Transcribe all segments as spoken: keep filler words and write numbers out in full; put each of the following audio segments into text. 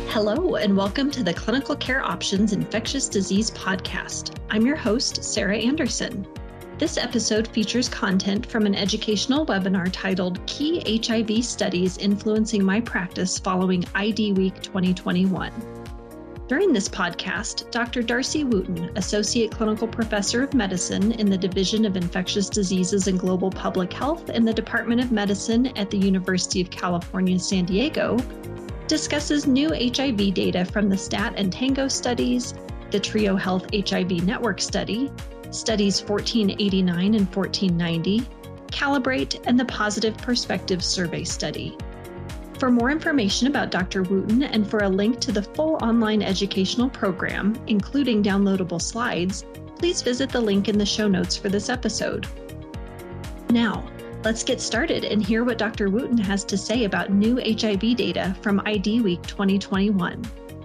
Hello, and welcome to the Clinical Care Options Infectious Disease Podcast. I'm your host, Sarah Anderson. This episode features content from an educational webinar titled Key H I V Studies Influencing My Practice Following I D Week twenty twenty-one. During this podcast, Doctor Darcy Wooten, Associate Clinical Professor of Medicine in the Division of Infectious Diseases and Global Public Health in the Department of Medicine at the University of California, San Diego, discusses new H I V data from the STAT and TANGO studies, the Trio Health H I V Network study, studies fourteen eighty-nine and fourteen ninety, Calibrate, and the Positive Perspectives Survey study. For more information about Doctor Wooten and for a link to the full online educational program, including downloadable slides, please visit the link in the show notes for this episode. Now, let's get started and hear what Doctor Wooten has to say about new H I V data from I D Week twenty twenty-one.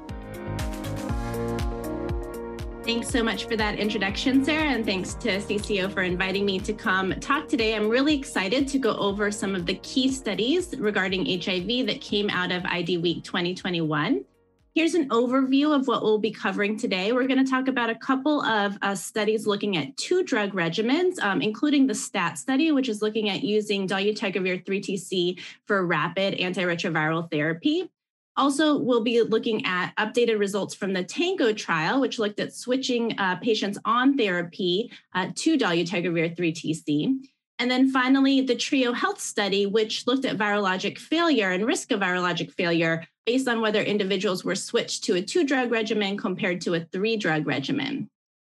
Thanks so much for that introduction, Sarah, and thanks to C C O for inviting me to come talk today. I'm really excited to go over some of the key studies regarding H I V that came out of I D Week twenty twenty-one. Here's an overview of what we'll be covering today. We're going to talk about a couple of uh, studies looking at two drug regimens, um, including the STAT study, which is looking at using dolutegravir three T C for rapid antiretroviral therapy. Also, we'll be looking at updated results from the TANGO trial, which looked at switching uh, patients on therapy uh, to dolutegravir three T C. And then finally, the Trio Health study, which looked at virologic failure and risk of virologic failure based on whether individuals were switched to a two-drug regimen compared to a three-drug regimen.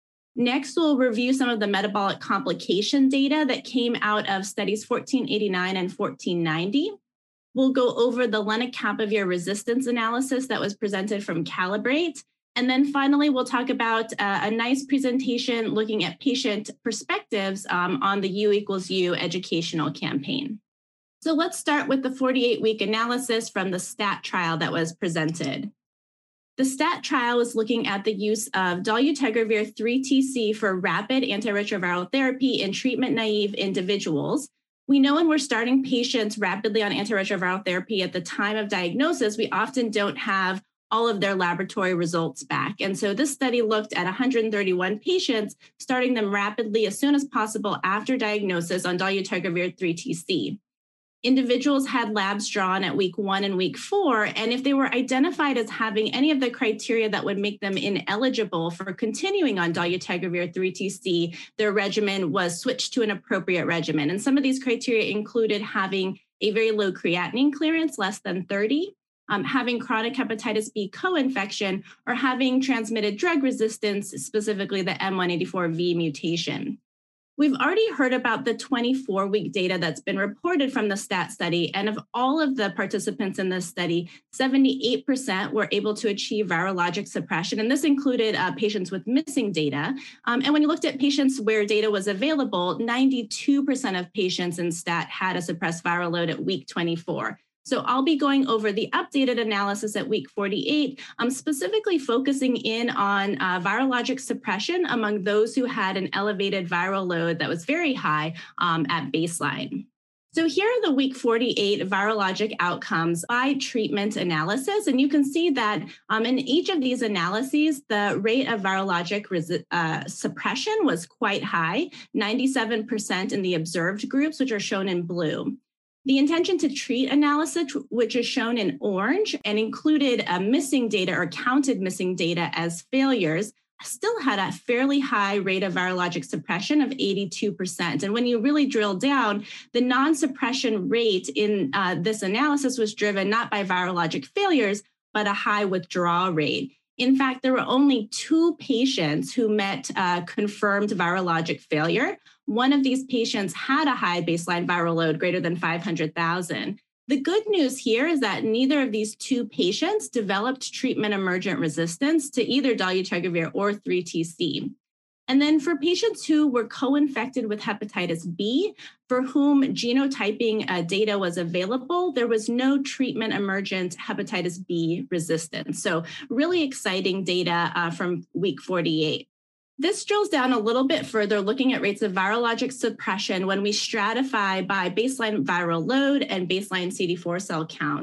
Next, we'll review some of the metabolic complication data that came out of studies fourteen eighty-nine and fourteen ninety. We'll go over the lenacapavir resistance analysis that was presented from Calibrate. And then finally, we'll talk about uh, a nice presentation looking at patient perspectives um, on the U equals U educational campaign. So let's start with the forty-eight week analysis from the STAT trial that was presented. The STAT trial was looking at the use of dolutegravir three T C for rapid antiretroviral therapy in treatment-naive individuals. We know when we're starting patients rapidly on antiretroviral therapy at the time of diagnosis, we often don't have all of their laboratory results back. And so this study looked at one hundred thirty-one patients, starting them rapidly as soon as possible after diagnosis on dolutegravir three T C. Individuals had labs drawn at week one and week four, and if they were identified as having any of the criteria that would make them ineligible for continuing on dolutegravir three T C, their regimen was switched to an appropriate regimen. And some of these criteria included having a very low creatinine clearance, less than thirty, um, having chronic hepatitis B co-infection, or having transmitted drug resistance, specifically the M one eighty-four V mutation. We've already heard about the twenty-four week data that's been reported from the STAT study, and of all of the participants in this study, seventy-eight percent were able to achieve virologic suppression, and this included uh, patients with missing data. Um, and when you looked at patients where data was available, ninety-two percent of patients in STAT had a suppressed viral load at week twenty-four. So I'll be going over the updated analysis at week forty-eight, um, specifically focusing in on uh, virologic suppression among those who had an elevated viral load that was very high um, at baseline. So here are the week forty-eight virologic outcomes by treatment analysis. And you can see that um, in each of these analyses, the rate of virologic resi- uh, suppression was quite high, ninety-seven percent in the observed groups, which are shown in blue. The intention to treat analysis, which is shown in orange and included a missing data or counted missing data as failures, still had a fairly high rate of virologic suppression of eighty-two percent. And when you really drill down, the non-suppression rate in uh, this analysis was driven not by virologic failures, but a high withdrawal rate. In fact, there were only two patients who met uh, confirmed virologic failure. One of these patients had a high baseline viral load greater than five hundred thousand. The good news here is that neither of these two patients developed treatment emergent resistance to either dolutegravir or three T C. And then for patients who were co-infected with hepatitis B, for whom genotyping uh, data was available, there was no treatment emergent hepatitis B resistance. So really exciting data uh, from week forty-eight. This drills down a little bit further, looking at rates of virologic suppression when we stratify by baseline viral load and baseline C D four cell count.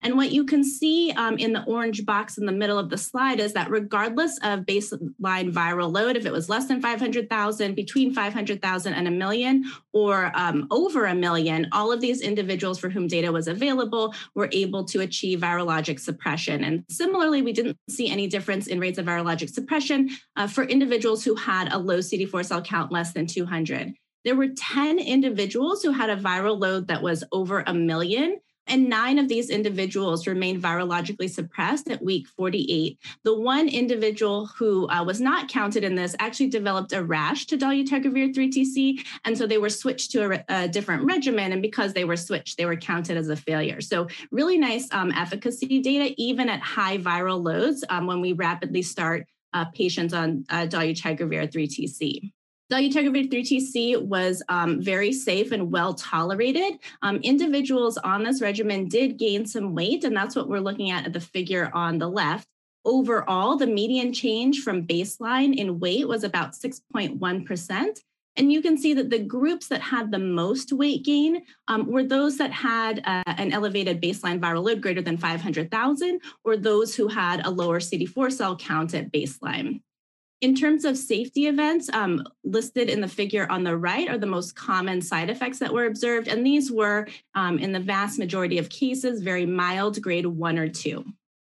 And what you can see um, in the orange box in the middle of the slide is that regardless of baseline viral load, if it was less than five hundred thousand, between five hundred thousand and a million, or um, over a million, all of these individuals for whom data was available were able to achieve virologic suppression. And similarly, we didn't see any difference in rates of virologic suppression uh, for individuals who had a low C D four cell count less than two hundred. There were ten individuals who had a viral load that was over a million, and nine of these individuals remained virologically suppressed at week forty-eight. The one individual who uh, was not counted in this actually developed a rash to dolutegravir three T C, and so they were switched to a, a different regimen, and because they were switched, they were counted as a failure. So really nice um, efficacy data, even at high viral loads um, when we rapidly start uh, patients on uh, dolutegravir three T C. Dolutegravir three T C was um, very safe and well tolerated. Um, individuals on this regimen did gain some weight, and that's what we're looking at at the figure on the left. Overall, the median change from baseline in weight was about six point one percent. And you can see that the groups that had the most weight gain um, were those that had uh, an elevated baseline viral load greater than five hundred thousand, or those who had a lower C D four cell count at baseline. In terms of safety events, um, listed in the figure on the right are the most common side effects that were observed, and these were, um, in the vast majority of cases, very mild, grade one or two.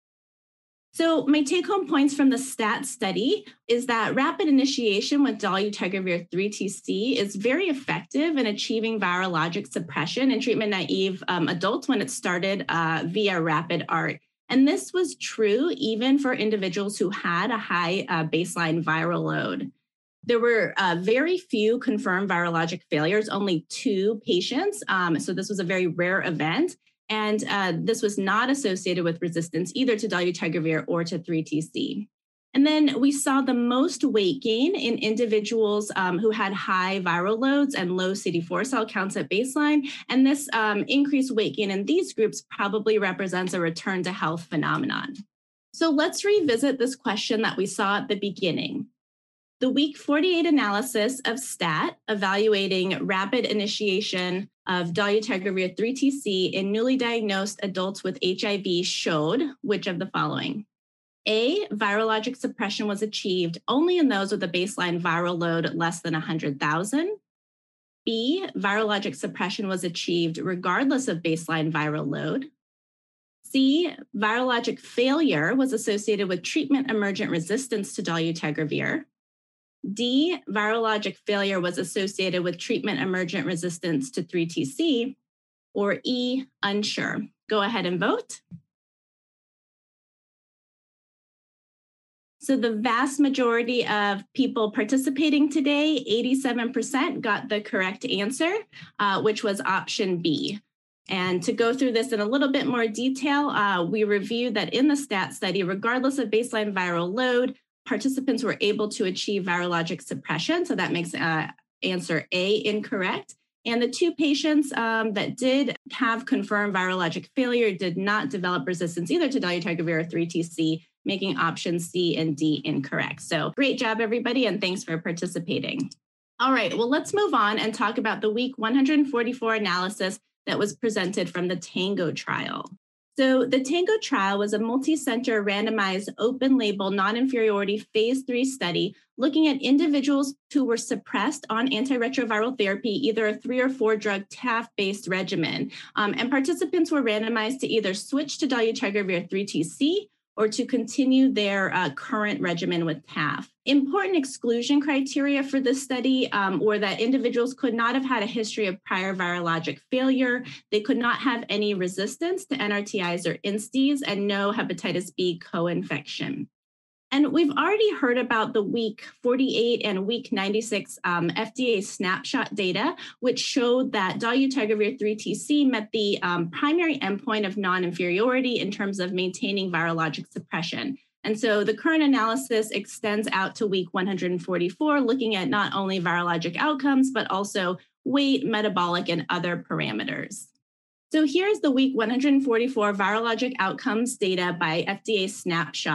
So my take-home points from the STAT study is that rapid initiation with dolutegravir three T C is very effective in achieving virologic suppression in treatment-naive um, adults when it started uh, via rapid A R T. And this was true even for individuals who had a high uh, baseline viral load. There were uh, very few confirmed virologic failures, only two patients. Um, so this was a very rare event. And uh, this was not associated with resistance either to dolutegravir or to three T C. And then we saw the most weight gain in individuals um, who had high viral loads and low C D four cell counts at baseline. And this um, increased weight gain in these groups probably represents a return to health phenomenon. So let's revisit this question that we saw at the beginning. The week forty-eight analysis of STAT evaluating rapid initiation of dolutegravir three T C in newly diagnosed adults with H I V showed which of the following? A, virologic suppression was achieved only in those with a baseline viral load less than one hundred thousand. B, virologic suppression was achieved regardless of baseline viral load. C, virologic failure was associated with treatment-emergent resistance to dolutegravir. D, virologic failure was associated with treatment-emergent resistance to three T C. Or E, unsure. Go ahead and vote. So the vast majority of people participating today, eighty-seven percent, got the correct answer, uh, which was option B. And to go through this in a little bit more detail, uh, we reviewed that in the STAT study, regardless of baseline viral load, participants were able to achieve virologic suppression. So that makes uh, answer A incorrect. And the two patients um, that did have confirmed virologic failure did not develop resistance either to dolutegravir or three T C, making options C and D incorrect. So great job, everybody, and thanks for participating. All right, well, let's move on and talk about the week one hundred forty-four analysis that was presented from the TANGO trial. So the TANGO trial was a multi-center randomized open label non-inferiority phase three study looking at individuals who were suppressed on antiretroviral therapy, either a three or four drug T A F-based regimen. Um, and participants were randomized to either switch to dolutegravir three T C or to continue their uh, current regimen with T A F. Important exclusion criteria for this study um, were that individuals could not have had a history of prior virologic failure, they could not have any resistance to N R T Is or I N S T Is, and no hepatitis B co-infection. And we've already heard about the week forty-eight and week ninety-six um, F D A snapshot data, which showed that dolutegravir three T C met the um, primary endpoint of non-inferiority in terms of maintaining virologic suppression. And so the current analysis extends out to week one hundred forty-four, looking at not only virologic outcomes, but also weight, metabolic, and other parameters. So here's the week one hundred forty-four virologic outcomes data by F D A snapshot.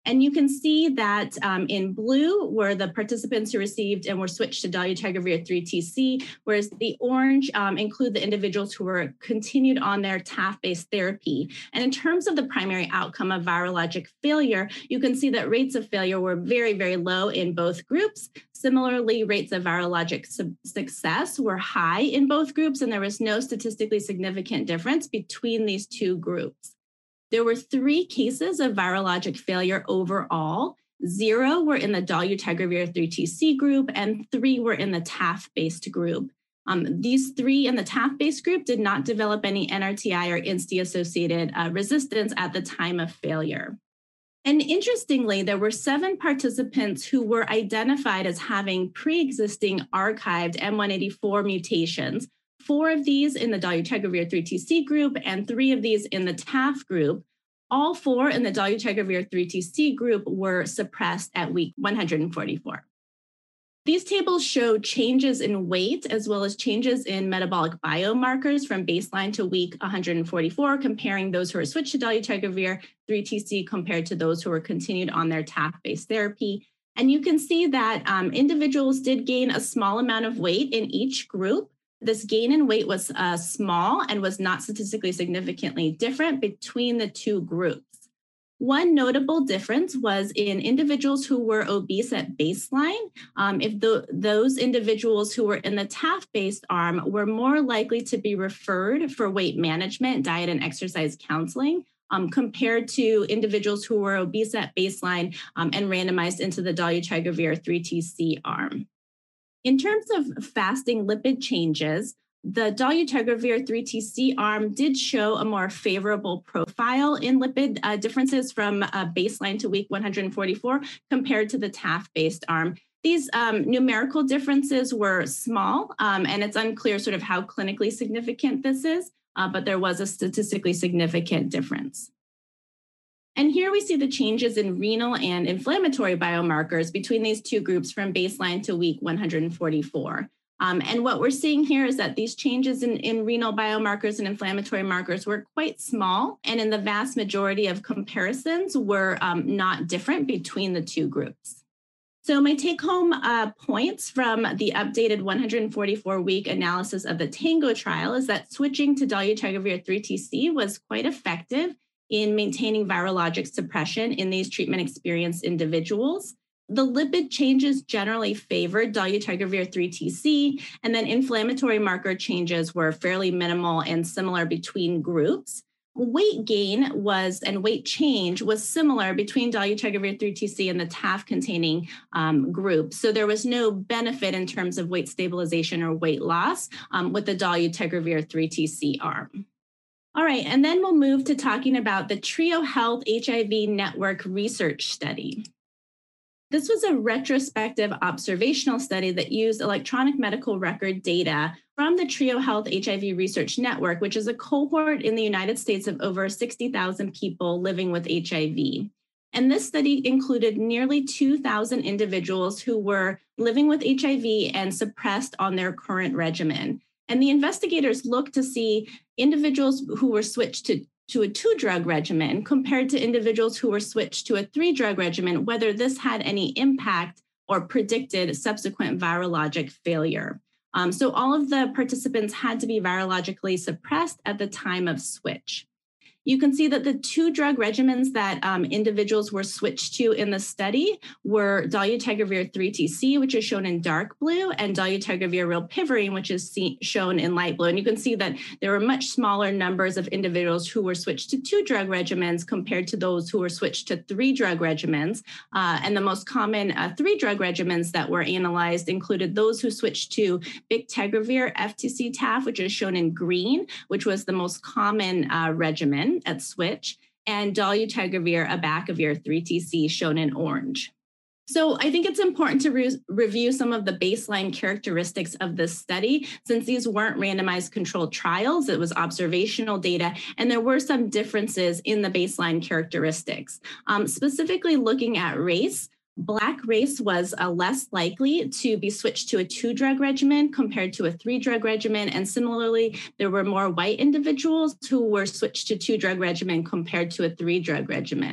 And you can see that um, in blue were the participants who received and were switched to dolutegravir three T C, whereas the orange um, include the individuals who were continued on their T A F-based therapy. And in terms of the primary outcome of virologic failure, you can see that rates of failure were very, very low in both groups. Similarly, rates of virologic su- success were high in both groups, and there was no statistically significant difference between these two groups. There were three cases of virologic failure overall. Zero were in the dolutegravir three T C group, and three were in the T A F-based group. Um, these three in the T A F-based group did not develop any N R T I or I N S T I-associated uh, resistance at the time of failure. And interestingly, there were seven participants who were identified as having pre-existing archived M one eighty-four mutations, four of these in the dolutegravir three T C group and three of these in the T A F group. All four in the dolutegravir three T C group were suppressed at week one hundred forty-four. These tables show changes in weight as well as changes in metabolic biomarkers from baseline to week one hundred forty-four, comparing those who were switched to dolutegravir three T C compared to those who were continued on their T A F-based therapy. And you can see that um, individuals did gain a small amount of weight in each group. This gain in weight was uh, small and was not statistically significantly different between the two groups. One notable difference was in individuals who were obese at baseline. Um, if the, those individuals who were in the T A F-based arm were more likely to be referred for weight management, diet, and exercise counseling, um, compared to individuals who were obese at baseline um, and randomized into the dolutegravir three T C arm. In terms of fasting lipid changes, the dolutegravir three T C arm did show a more favorable profile in lipid uh, differences from uh, baseline to week one hundred forty-four compared to the T A F-based arm. These um, numerical differences were small, um, and it's unclear sort of how clinically significant this is, uh, but there was a statistically significant difference. And here we see the changes in renal and inflammatory biomarkers between these two groups from baseline to week one hundred forty-four. Um, and what we're seeing here is that these changes in, in renal biomarkers and inflammatory markers were quite small, and in the vast majority of comparisons were um, not different between the two groups. So my take-home uh, points from the updated one hundred forty-four week analysis of the TANGO trial is that switching to dolutegravir three T C was quite effective in maintaining virologic suppression in these treatment-experienced individuals. The lipid changes generally favored dolutegravir three T C, and then inflammatory marker changes were fairly minimal and similar between groups. Weight gain was and weight change was similar between dolutegravir three T C and the T A F-containing um, group. So there was no benefit in terms of weight stabilization or weight loss um, with the dolutegravir three T C arm. All right, and then we'll move to talking about the Trio Health H I V Network research study. This was a retrospective observational study that used electronic medical record data from the Trio Health H I V Research Network, which is a cohort in the United States of over sixty thousand people living with H I V. And this study included nearly two thousand individuals who were living with H I V and suppressed on their current regimen. And the investigators looked to see individuals who were switched to, to a two-drug regimen compared to individuals who were switched to a three-drug regimen, whether this had any impact or predicted subsequent virologic failure. Um, so all of the participants had to be virologically suppressed at the time of switch. You can see that the two drug regimens that um, individuals were switched to in the study were dolutegravir three T C, which is shown in dark blue, and dolutegravir rilpivirine, which is see, shown in light blue. And you can see that there were much smaller numbers of individuals who were switched to two drug regimens compared to those who were switched to three drug regimens. Uh, and the most common uh, three drug regimens that were analyzed included those who switched to bictegravir F T C T A F, which is shown in green, which was the most common uh, regimen at switch, and dolutegravir abacavir three T C shown in orange. So I think it's important to re- review some of the baseline characteristics of this study, since these weren't randomized controlled trials, it was observational data, and there were some differences in the baseline characteristics. Um, specifically looking at race, Black race was uh, less likely to be switched to a two-drug regimen compared to a three-drug regimen. And similarly, there were more white individuals who were switched to two-drug regimen compared to a three-drug regimen.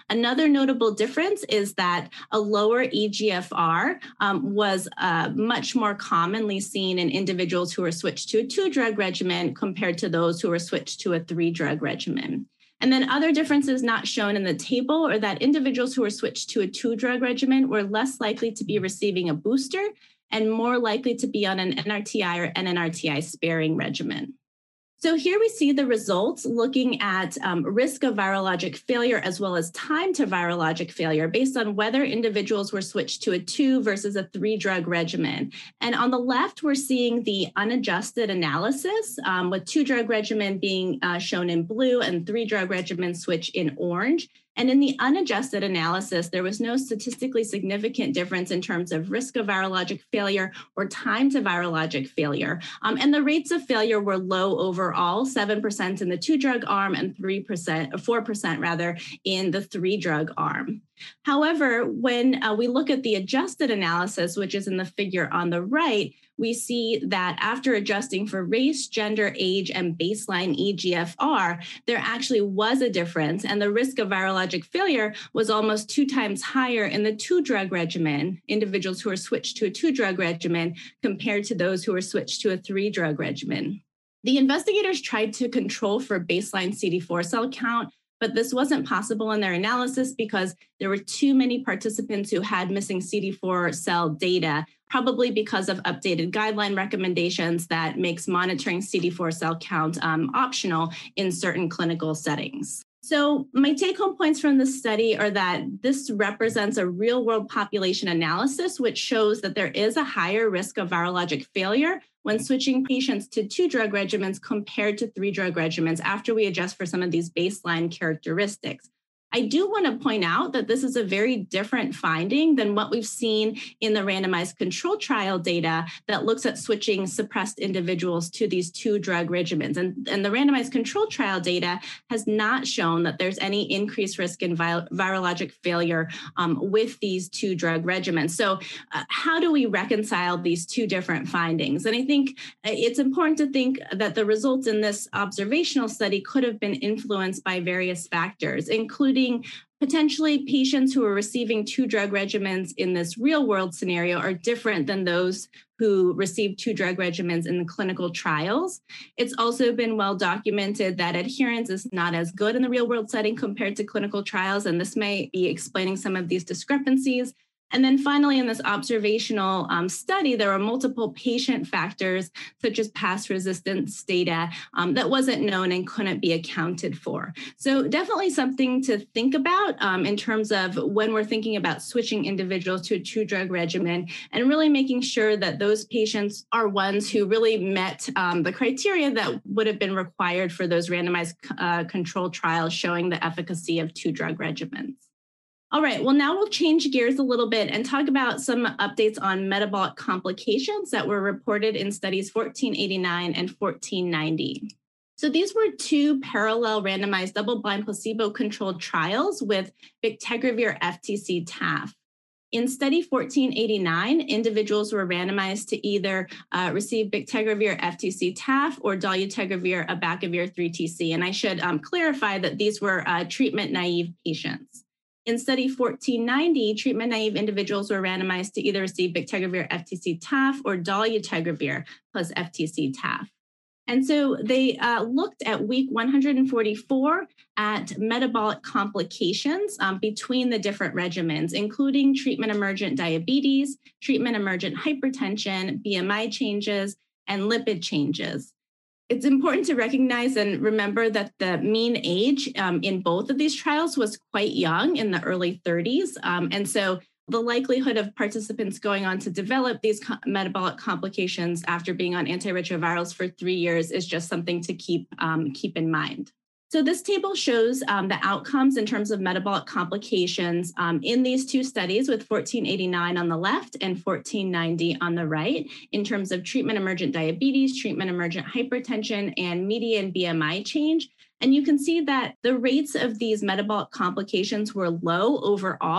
Another notable difference is that a lower E G F R um, was uh, much more commonly seen in individuals who were switched to a two-drug regimen compared to those who were switched to a three-drug regimen. And then other differences not shown in the table are that individuals who were switched to a two-drug regimen were less likely to be receiving a booster and more likely to be on an N R T I or N N R T I sparing regimen. So here we see the results looking at um, risk of virologic failure as well as time to virologic failure based on whether individuals were switched to a two versus a three drug regimen. And on the left, we're seeing the unadjusted analysis um, with two drug regimen being uh, shown in blue and three drug regimen switch in orange. And in the unadjusted analysis, there was no statistically significant difference in terms of risk of virologic failure or time to virologic failure. Um, and the rates of failure were low overall, seven percent in the two-drug arm and three percent, or four percent rather, in the three-drug arm. However, when uh, we look at the adjusted analysis, which is in the figure on the right, we see that after adjusting for race, gender, age, and baseline E G F R, there actually was a difference, and the risk of virologic failure was almost two times higher in the two-drug regimen, individuals who are switched to a two-drug regimen, compared to those who were switched to a three-drug regimen. The investigators tried to control for baseline C D four cell count, but this wasn't possible in their analysis because there were too many participants who had missing C D four cell data, probably because of updated guideline recommendations that makes monitoring C D four cell count um, optional in certain clinical settings. So my take-home points from this study are that this represents a real-world population analysis, which shows that there is a higher risk of virologic failure when switching patients to two drug regimens compared to three drug regimens after we adjust for some of these baseline characteristics. I do want to point out that this is a very different finding than what we've seen in the randomized control trial data that looks at switching suppressed individuals to these two drug regimens. And, and the randomized control trial data has not shown that there's any increased risk in vi- virologic failure um, with these two drug regimens. So uh, how do we reconcile these two different findings? And I think it's important to think that the results in this observational study could have been influenced by various factors, including potentially patients who are receiving two drug regimens in this real world scenario are different than those who received two drug regimens in the clinical trials. It's also been well documented that adherence is not as good in the real world setting compared to clinical trials, and this may be explaining some of these discrepancies. And then finally, in this observational um, study, there are multiple patient factors, such as past resistance data, um, that wasn't known and couldn't be accounted for. So definitely something to think about um, in terms of when we're thinking about switching individuals to a two-drug regimen, and really making sure that those patients are ones who really met um, the criteria that would have been required for those randomized uh, control trials showing the efficacy of two drug regimens. All right, well, now we'll change gears a little bit and talk about some updates on metabolic complications that were reported in studies fourteen eighty-nine and fourteen ninety. So these were two parallel randomized double-blind placebo-controlled trials with bictegravir F T C T A F. In study fourteen eighty-nine, individuals were randomized to either uh, receive bictegravir F T C T A F or dolutegravir abacavir three T C. And I should um, clarify that these were uh, treatment-naive patients. In study fourteen ninety, treatment-naive individuals were randomized to either receive bictegravir F T C T A F or dolutegravir plus F T C T A F. And so they uh, looked at week one hundred forty-four at metabolic complications um, between the different regimens, including treatment-emergent diabetes, treatment-emergent hypertension, B M I changes, and lipid changes. It's important to recognize and remember that the mean age um, in both of these trials was quite young, in the early thirties. Um, and so the likelihood of participants going on to develop these co- metabolic complications after being on antiretrovirals for three years is just something to keep, um, keep in mind. So this table shows um, the outcomes in terms of metabolic complications um, in these two studies with fourteen eighty-nine on the left and fourteen ninety on the right in terms of treatment-emergent diabetes, treatment-emergent hypertension, and median B M I change. And you can see that the rates of these metabolic complications were low overall,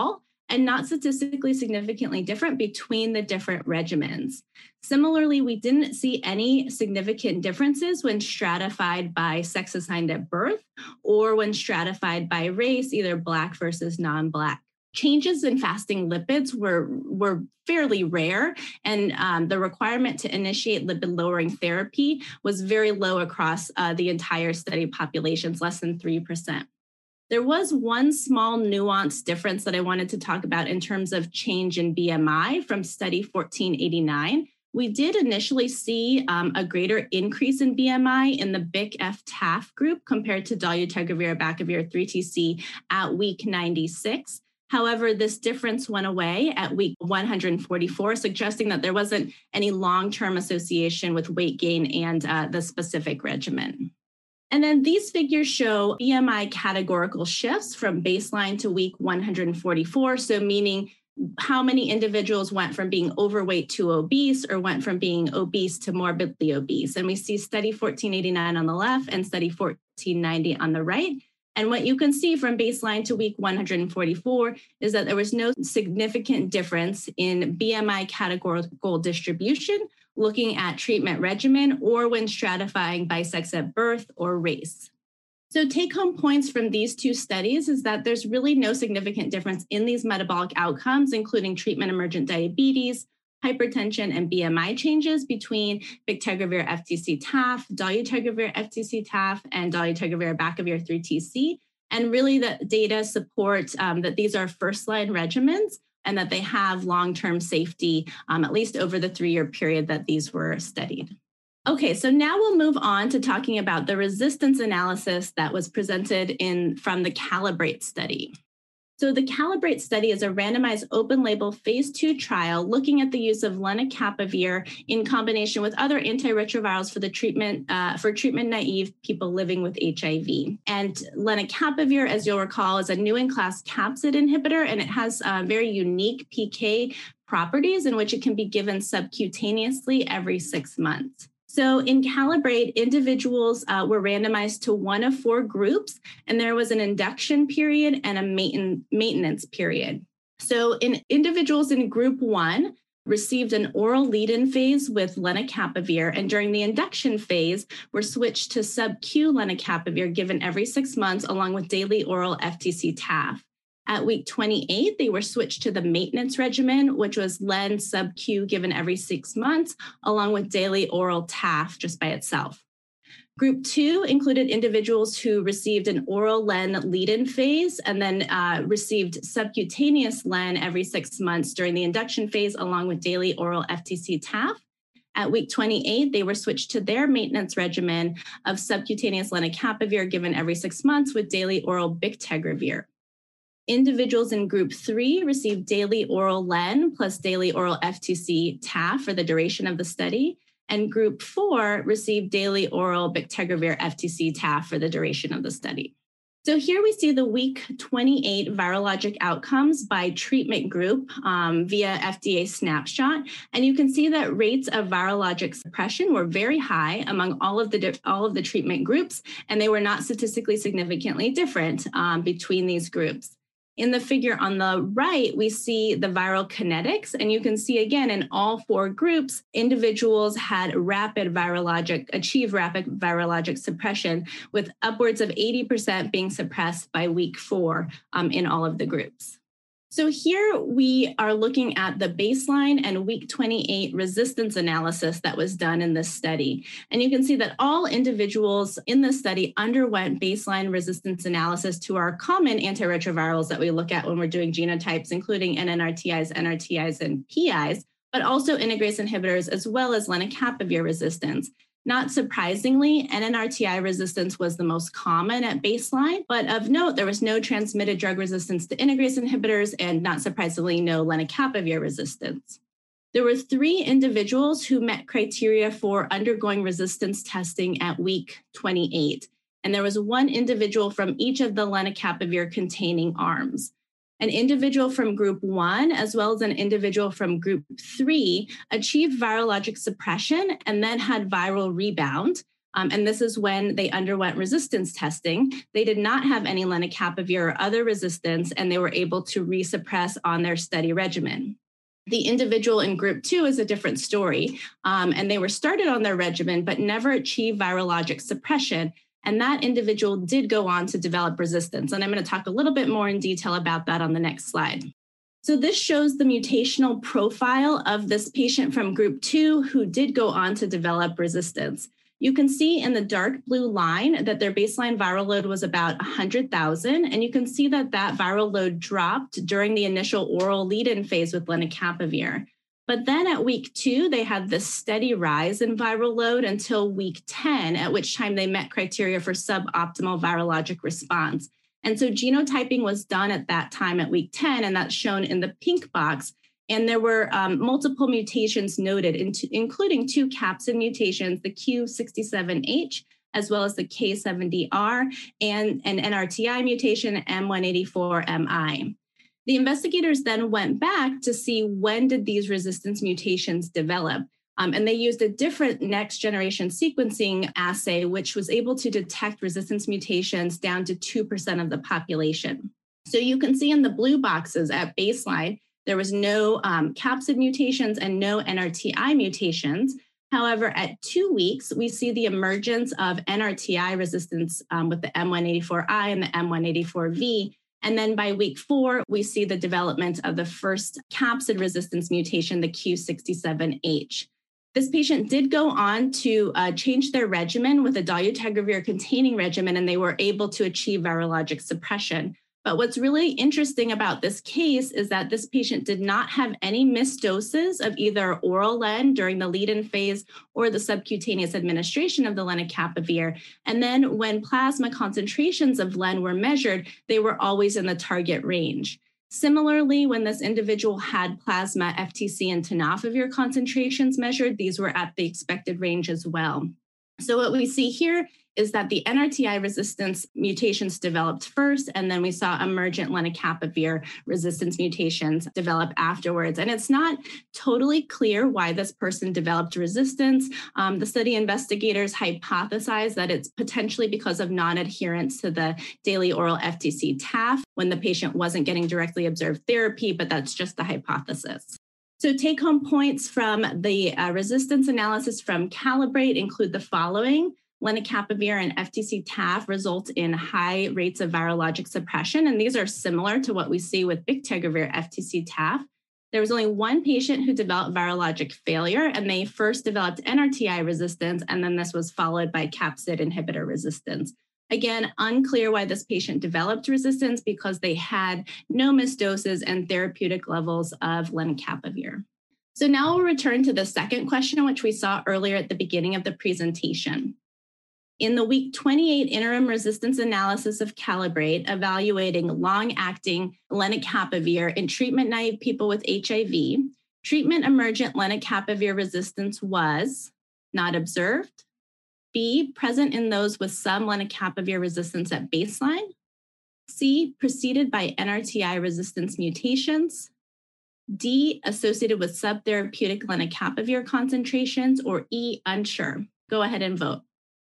and not statistically significantly different between the different regimens. Similarly, we didn't see any significant differences when stratified by sex assigned at birth or when stratified by race, either Black versus non-Black. Changes in fasting lipids were, were fairly rare, and um, the requirement to initiate lipid-lowering therapy was very low across uh, the entire study populations, less than three percent. There was one small nuanced difference that I wanted to talk about in terms of change in B M I from study fourteen eighty-nine. We did initially see um, a greater increase in B M I in the B I C F T A F group compared to dolutegravir bacavir three T C at week ninety-six. However, this difference went away at week one hundred forty-four, suggesting that there wasn't any long-term association with weight gain and uh, the specific regimen. And then these figures show B M I categorical shifts from baseline to week one hundred forty-four, so meaning how many individuals went from being overweight to obese or went from being obese to morbidly obese. And we see study fourteen eighty-nine on the left and study fourteen ninety on the right. And what you can see from baseline to week one hundred forty-four is that there was no significant difference in B M I categorical distribution, looking at treatment regimen or when stratifying by sex at birth or race. So take-home points from these two studies is that there's really no significant difference in these metabolic outcomes, including treatment-emergent diabetes, hypertension, and B M I changes between bictegravir F T C T A F, dolutegravir F T C T A F, and dolutegravir bacavir three T C. And really the data support um, that these are first-line regimens and that they have long-term safety, um, at least over the three-year period that these were studied. Okay, so now we'll move on to talking about the resistance analysis that was presented in from the CALIBRATE study. So the CALIBRATE study is a randomized open-label phase two trial looking at the use of lenacapavir in combination with other antiretrovirals for the treatment uh, for treatment-naive people living with H I V. And lenacapavir, as you'll recall, is a new-in-class capsid inhibitor, and it has uh, very unique P K properties in which it can be given subcutaneously every six months. So in CALIBRATE, individuals uh, were randomized to one of four groups, and there was an induction period and a mainten- maintenance period. So in individuals in group one received an oral lead-in phase with lenacapavir, and during the induction phase were switched to sub-Q lenacapavir given every six months along with daily oral F T C T A F. At week twenty-eight, they were switched to the maintenance regimen, which was len sub-Q given every six months, along with daily oral T A F just by itself. Group two included individuals who received an oral len lead-in phase and then uh, received subcutaneous len every six months during the induction phase, along with daily oral F T C T A F. At week twenty-eight, they were switched to their maintenance regimen of subcutaneous lenacapavir given every six months with daily oral bictegravir. Individuals in group three received daily oral len plus daily oral F T C T A F for the duration of the study, and group four received daily oral bictegravir F T C T A F for the duration of the study. So here we see the week twenty-eight virologic outcomes by treatment group um, via F D A snapshot. And you can see that rates of virologic suppression were very high among all of the, all of the treatment groups, and they were not statistically significantly different um, between these groups. In the figure on the right, we see the viral kinetics, and you can see again in all four groups, individuals had rapid virologic, achieved rapid virologic suppression with upwards of eighty percent being suppressed by week four um, in all of the groups. So here we are looking at the baseline and week twenty-eight resistance analysis that was done in this study. And you can see that all individuals in this study underwent baseline resistance analysis to our common antiretrovirals that we look at when we're doing genotypes, including N N R T Is, N R T Is, and P Is, but also integrase inhibitors as well as lenacapavir resistance. Not surprisingly, N N R T I resistance was the most common at baseline, but of note, there was no transmitted drug resistance to integrase inhibitors and not surprisingly, no lenacapavir resistance. There were three individuals who met criteria for undergoing resistance testing at week twenty-eight, and there was one individual from each of the lenacapavir containing arms. An individual from group one, as well as an individual from group three, achieved virologic suppression and then had viral rebound. Um, and this is when they underwent resistance testing. They did not have any lenacapavir or other resistance, and they were able to resuppress on their study regimen. The individual in group two is a different story, um, and they were started on their regimen, but never achieved virologic suppression. And that individual did go on to develop resistance. And I'm going to talk a little bit more in detail about that on the next slide. So this shows the mutational profile of this patient from group two who did go on to develop resistance. You can see in the dark blue line that their baseline viral load was about one hundred thousand, and you can see that that viral load dropped during the initial oral lead-in phase with lenacapavir. But then at week two, they had this steady rise in viral load until week ten, at which time they met criteria for suboptimal virologic response. And so genotyping was done at that time at week ten, and that's shown in the pink box. And there were um, multiple mutations noted, into, including two capsid mutations, the Q sixty-seven H, as well as the K seventy R, and an N R T I mutation, M one eighty-four M I. The investigators then went back to see when did these resistance mutations develop. Um, and they used a different next generation sequencing assay, which was able to detect resistance mutations down to two percent of the population. So you can see in the blue boxes at baseline, there was no um, capsid mutations and no N R T I mutations. However, at two weeks, we see the emergence of N R T I resistance um, with the M one eighty-four I and the M one eighty-four V. And then by week four, we see the development of the first capsid resistance mutation, the Q sixty-seven H. This patient did go on to uh, change their regimen with a dolutegravir-containing regimen, and they were able to achieve virologic suppression. But what's really interesting about this case is that this patient did not have any missed doses of either oral len during the lead-in phase or the subcutaneous administration of the lenacapavir. And then when plasma concentrations of len were measured, they were always in the target range. Similarly, when this individual had plasma F T C and tenofovir concentrations measured, these were at the expected range as well. So what we see here is that the N R T I resistance mutations developed first, and then we saw emergent lenacapavir resistance mutations develop afterwards. And it's not totally clear why this person developed resistance. Um, the study investigators hypothesized that it's potentially because of non-adherence to the daily oral F T C T A F when the patient wasn't getting directly observed therapy, but that's just the hypothesis. So take-home points from the uh, resistance analysis from Calibrate include the following. Lenacapavir and F T C T A F result in high rates of virologic suppression, and these are similar to what we see with bictegravir F T C T A F. There was only one patient who developed virologic failure, and they first developed N R T I resistance, and then this was followed by capsid inhibitor resistance. Again, unclear why this patient developed resistance because they had no missed doses and therapeutic levels of lenacapavir. So now we'll return to the second question, which we saw earlier at the beginning of the presentation. In the week twenty-eight interim resistance analysis of Calibrate, evaluating long-acting lenacapavir in treatment-naive people with H I V, treatment-emergent lenacapavir resistance was not observed, B, present in those with some lenacapavir resistance at baseline, C, preceded by N R T I resistance mutations, D, associated with subtherapeutic lenacapavir concentrations, or E, unsure. Go ahead and vote.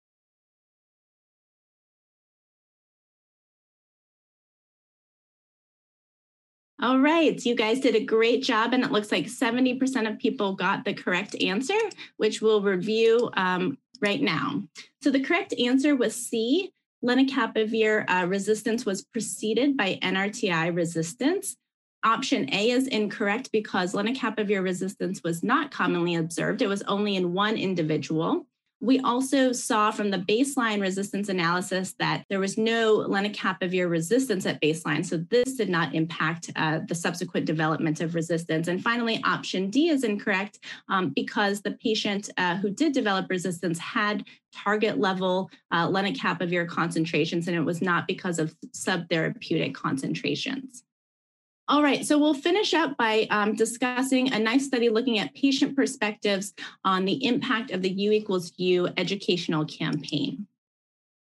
All right, you guys did a great job, and it looks like seventy percent of people got the correct answer, which we'll review um, right now. So the correct answer was C. Lenacapavir uh, resistance was preceded by N R T I resistance. Option A is incorrect because lenacapavir resistance was not commonly observed. It was only in one individual. We also saw from the baseline resistance analysis that there was no lenacapavir resistance at baseline, so this did not impact uh, the subsequent development of resistance. And finally, option D is incorrect um, because the patient uh, who did develop resistance had target level uh, lenacapavir concentrations, and it was not because of subtherapeutic concentrations. All right, so we'll finish up by um, discussing a nice study looking at patient perspectives on the impact of the U equals U educational campaign.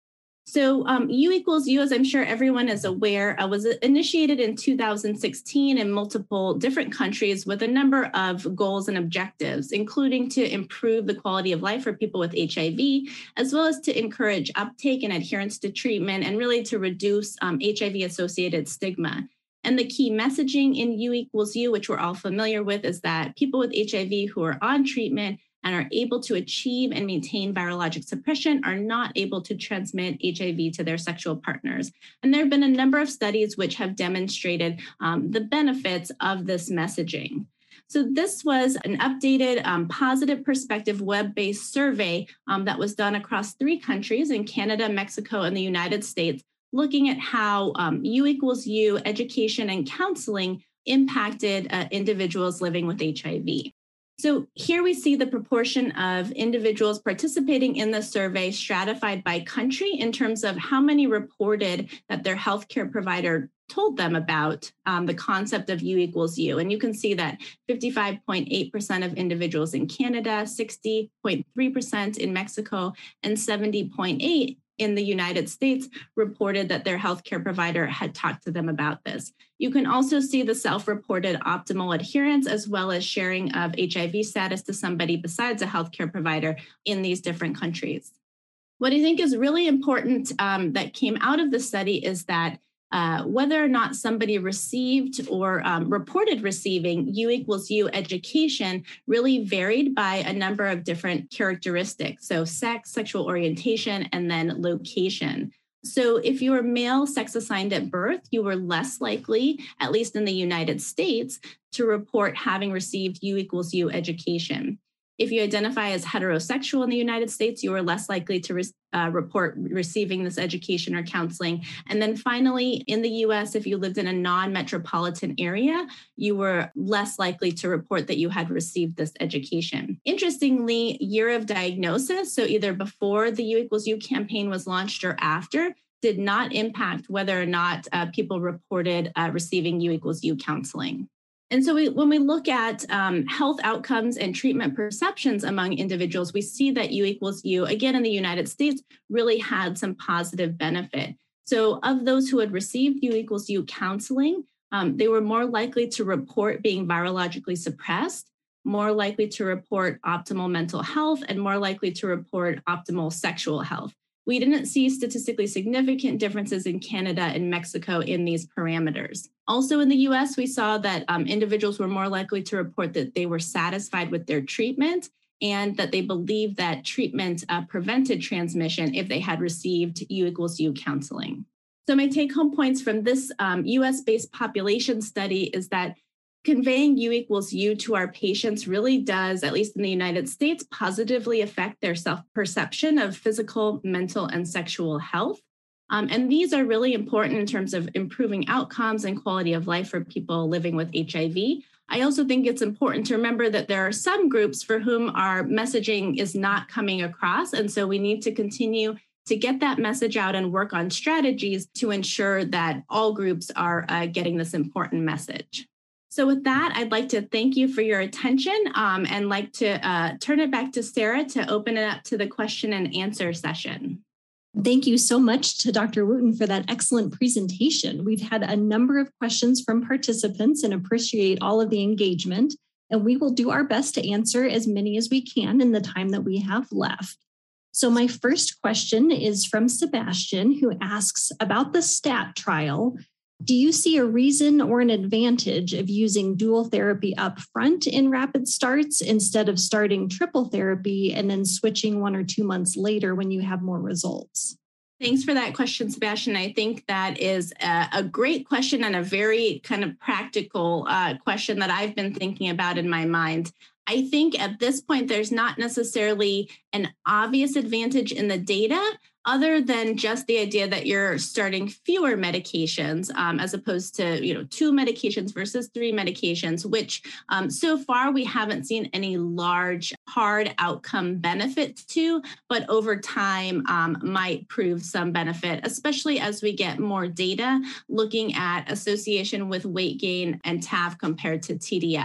So um, U equals U, as I'm sure everyone is aware, uh, was initiated in two thousand sixteen in multiple different countries with a number of goals and objectives, including to improve the quality of life for people with H I V, as well as to encourage uptake and adherence to treatment, and really to reduce um, H I V-associated stigma. And the key messaging in U equals U, which we're all familiar with, is that people with H I V who are on treatment and are able to achieve and maintain virologic suppression are not able to transmit H I V to their sexual partners. And there have been a number of studies which have demonstrated um, the benefits of this messaging. So this was an updated um, positive perspective web-based survey um, that was done across three countries in Canada, Mexico, and the United States, looking at how um, U equals U education and counseling impacted uh, individuals living with H I V. So here we see the proportion of individuals participating in the survey stratified by country in terms of how many reported that their healthcare provider told them about um, the concept of U equals U. And you can see that fifty-five point eight percent of individuals in Canada, sixty point three percent in Mexico, and seventy point eight percent in the United States reported that their healthcare provider had talked to them about this. You can also see the self-reported optimal adherence as well as sharing of H I V status to somebody besides a healthcare provider in these different countries. What I think is really important um, that came out of the study is that uh, whether or not somebody received or um, reported receiving U equals U education really varied by a number of different characteristics. So sex, sexual orientation, and then location. So if you were male sex assigned at birth, you were less likely, at least in the United States, to report having received U equals U education. If you identify as heterosexual in the United States, you are less likely to re- uh, report receiving this education or counseling. And then finally, in the U S, if you lived in a non-metropolitan area, you were less likely to report that you had received this education. Interestingly, year of diagnosis, so either before the U equals U campaign was launched or after, did not impact whether or not uh, people reported uh, receiving U equals U counseling. And so we, when we look at um, health outcomes and treatment perceptions among individuals, we see that U equals U, again, in the United States, really had some positive benefit. So of those who had received U equals U counseling, um, they were more likely to report being virologically suppressed, more likely to report optimal mental health, and more likely to report optimal sexual health. We didn't see statistically significant differences in Canada and Mexico in these parameters. Also in the U S, we saw that um, individuals were more likely to report that they were satisfied with their treatment and that they believed that treatment uh, prevented transmission if they had received U equals U counseling. So my take-home points from this um, U S-based population study is that conveying U equals U to our patients really does, at least in the United States, positively affect their self-perception of physical, mental, and sexual health. Um, and these are really important in terms of improving outcomes and quality of life for people living with H I V. I also think it's important to remember that there are some groups for whom our messaging is not coming across. And so we need to continue to get that message out and work on strategies to ensure that all groups are uh, getting this important message. So with that, I'd like to thank you for your attention um, and like to uh, turn it back to Sarah to open it up to the question and answer session. Thank you so much to Doctor Wooten for that excellent presentation. We've had a number of questions from participants and appreciate all of the engagement, and we will do our best to answer as many as we can in the time that we have left. So my first question is from Sebastian, who asks about the STAT trial. Do you see a reason or an advantage of using dual therapy up front in rapid starts instead of starting triple therapy and then switching one or two months later when you have more results? Thanks for that question, Sebastian. I think that is a, a great question and a very kind of practical uh, question that I've been thinking about in my mind. I think at this point, there's not necessarily an obvious advantage in the data other than just the idea that you're starting fewer medications um, as opposed to, you know, two medications versus three medications, which um, so far we haven't seen any large hard outcome benefits to, but over time um, might prove some benefit, especially as we get more data looking at association with weight gain and T A F compared to T D F.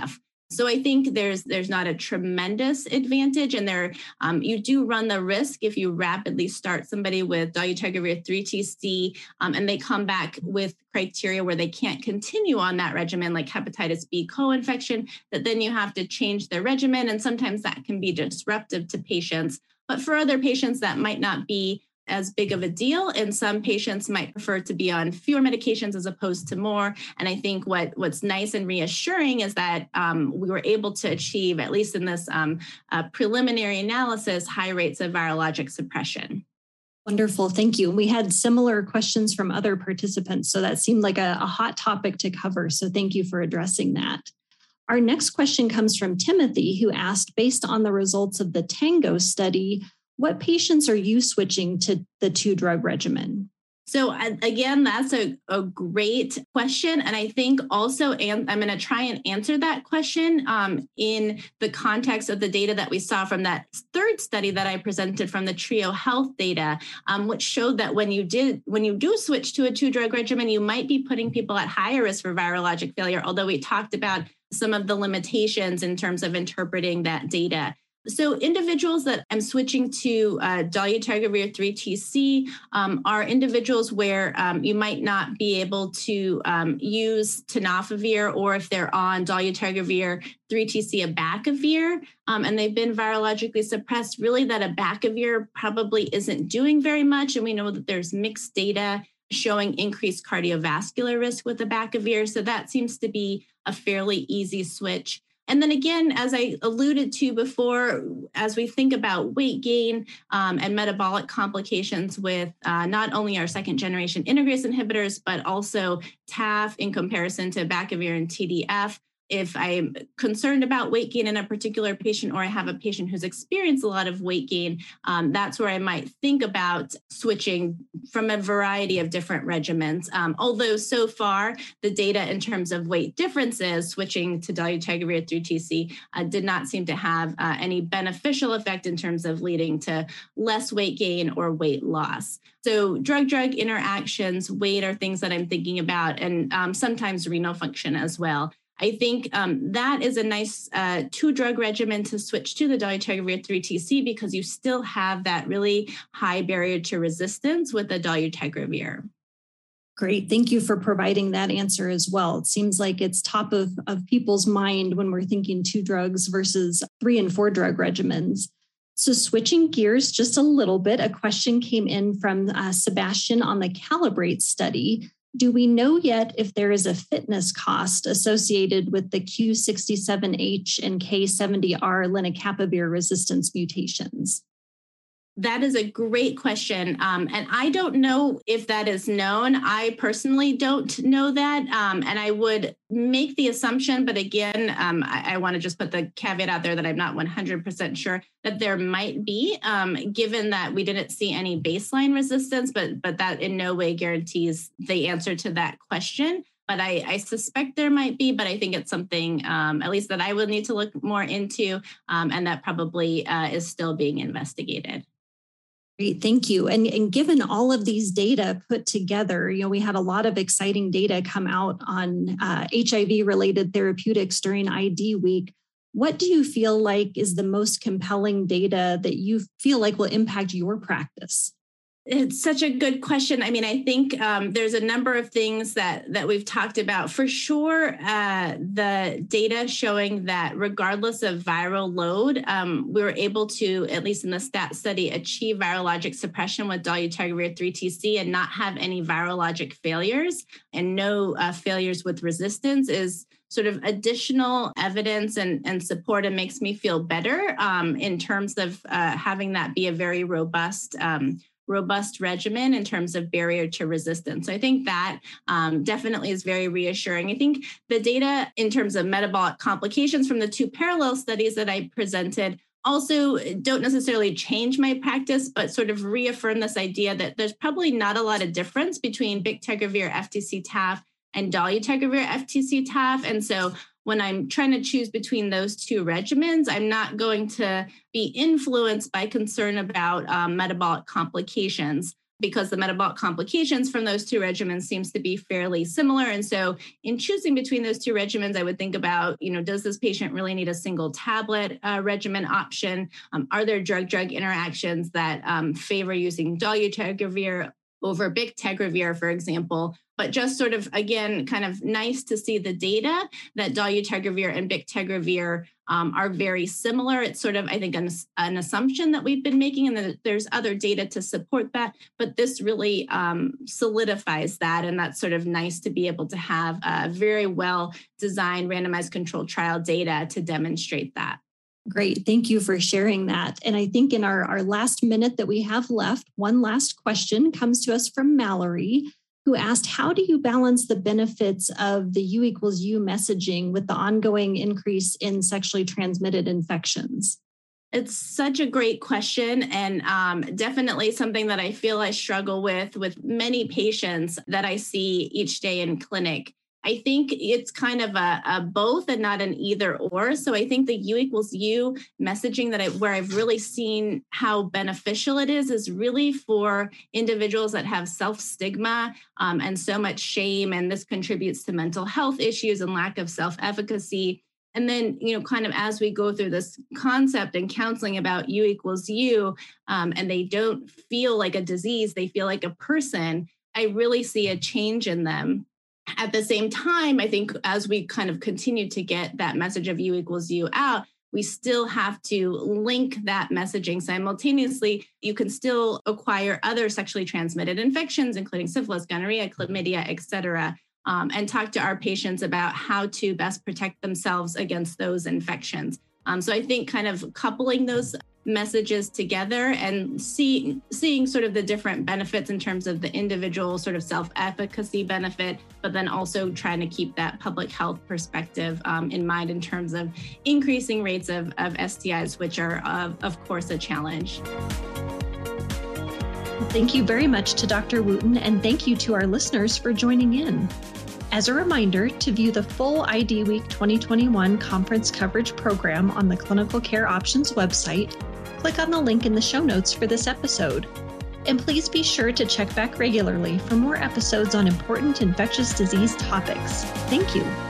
So I think there's there's not a tremendous advantage, and there um, you do run the risk if you rapidly start somebody with dolutegravir three T C um, and they come back with criteria where they can't continue on that regimen, like hepatitis B co-infection, that then you have to change their regimen, and sometimes that can be disruptive to patients. But for other patients, that might not be as big of a deal. And some patients might prefer to be on fewer medications as opposed to more. And I think what, what's nice and reassuring is that um, we were able to achieve, at least in this um, uh, preliminary analysis, high rates of virologic suppression. Wonderful. Thank you. We had similar questions from other participants, so that seemed like a, a hot topic to cover. So thank you for addressing that. Our next question comes from Timothy, who asked, based on the results of the TANGO study, what patients are you switching to the two-drug regimen? So again, that's a, a great question. And I think also, and I'm going to try and answer that question um, in the context of the data that we saw from that third study that I presented from the Trio Health data, um, which showed that when you did, when you do switch to a two-drug regimen, you might be putting people at higher risk for virologic failure, although we talked about some of the limitations in terms of interpreting that data. So individuals that I'm switching to uh, dolutegravir three T C um, are individuals where um, you might not be able to um, use tenofovir, or if they're on dolutegravir three T C abacavir, um, and they've been virologically suppressed, really that abacavir probably isn't doing very much. And we know that there's mixed data showing increased cardiovascular risk with abacavir. So that seems to be a fairly easy switch. And then again, as I alluded to before, as we think about weight gain um, and metabolic complications with uh, not only our second generation integrase inhibitors, but also T A F in comparison to abacavir and T D F, if I'm concerned about weight gain in a particular patient, or I have a patient who's experienced a lot of weight gain, um, that's where I might think about switching from a variety of different regimens. Um, although so far, the data in terms of weight differences, switching to dolutegravir three T C uh, did not seem to have uh, any beneficial effect in terms of leading to less weight gain or weight loss. So drug-drug interactions, weight are things that I'm thinking about, and um, sometimes renal function as well. I think um, that is a nice uh, two-drug regimen to switch to the dolutegravir three T C, because you still have that really high barrier to resistance with the dolutegravir. Great. Thank you for providing that answer as well. It seems like it's top of, of people's mind when we're thinking two drugs versus three and four drug regimens. So switching gears just a little bit, a question came in from uh, Sebastian on the Calibrate study. Do we know yet if there is a fitness cost associated with the Q sixty-seven H and K seventy R lenacapavir resistance mutations? That is a great question. Um, and I don't know if that is known. I personally don't know that. Um, and I would make the assumption, but again, um, I, I want to just put the caveat out there that I'm not one hundred percent sure that there might be, um, given that we didn't see any baseline resistance, but, but that in no way guarantees the answer to that question. But I, I suspect there might be, but I think it's something um, at least that I would need to look more into, um, and that probably uh, is still being investigated. Great, thank you. And, and given all of these data put together, you know, we had a lot of exciting data come out on uh, H I V-related therapeutics during I D Week. What do you feel like is the most compelling data that you feel like will impact your practice? It's such a good question. I mean, I think um, there's a number of things that that we've talked about. For sure, uh, the data showing that regardless of viral load, um, we were able to, at least in the STAT study, achieve virologic suppression with dolutegravir three T C and not have any virologic failures and no uh, failures with resistance is sort of additional evidence and, and support, and makes me feel better um, in terms of uh, having that be a very robust um, robust regimen in terms of barrier to resistance. So I think that um, definitely is very reassuring. I think the data in terms of metabolic complications from the two parallel studies that I presented also don't necessarily change my practice, but sort of reaffirm this idea that there's probably not a lot of difference between bictegravir F T C T A F and dolutegravir F T C T A F. And so when I'm trying to choose between those two regimens, I'm not going to be influenced by concern about um, metabolic complications. because the metabolic complications from those two regimens seems to be fairly similar. And so in choosing between those two regimens, I would think about, you know, does this patient really need a single tablet uh, regimen option? Um, are there drug-drug interactions that um, favor using dolutegravir over bictegravir, for example? But just sort of, again, kind of nice to see the data that dolutegravir and bictegravir um, are very similar. It's sort of, I think, an, an assumption that we've been making, and that there's other data to support that. But this really um, solidifies that. And that's sort of nice to be able to have a very well-designed randomized controlled trial data to demonstrate that. Great. Thank you for sharing that. And I think in our, our last minute that we have left, one last question comes to us from Mallory, who asked, how do you balance the benefits of the U equals U messaging with the ongoing increase in sexually transmitted infections? It's such a great question, and um, definitely something that I feel I struggle with with many patients that I see each day in clinic. I think it's kind of a, a both and not an either or. So I think the U equals U messaging that I, where I've really seen how beneficial it is, is really for individuals that have self-stigma um, and so much shame. And this contributes to mental health issues and lack of self-efficacy. And then, you know, kind of as we go through this concept and counseling about U equals U, um, and they don't feel like a disease, they feel like a person, I really see a change in them. At the same time, I think as we kind of continue to get that message of U equals U out, we still have to link that messaging simultaneously. You can still acquire other sexually transmitted infections, including syphilis, gonorrhea, chlamydia, et cetera, um, and talk to our patients about how to best protect themselves against those infections. Um, so I think kind of coupling those messages together and see, seeing sort of the different benefits in terms of the individual sort of self-efficacy benefit, but then also trying to keep that public health perspective um, in mind in terms of increasing rates of, of S T Is, which are, uh, of course, a challenge. Thank you very much to Doctor Wooten, and thank you to our listeners for joining in. As a reminder, to view the full I D Week twenty twenty-one conference coverage program on the Clinical Care Options website, click on the link in the show notes for this episode. And please be sure to check back regularly for more episodes on important infectious disease topics. Thank you.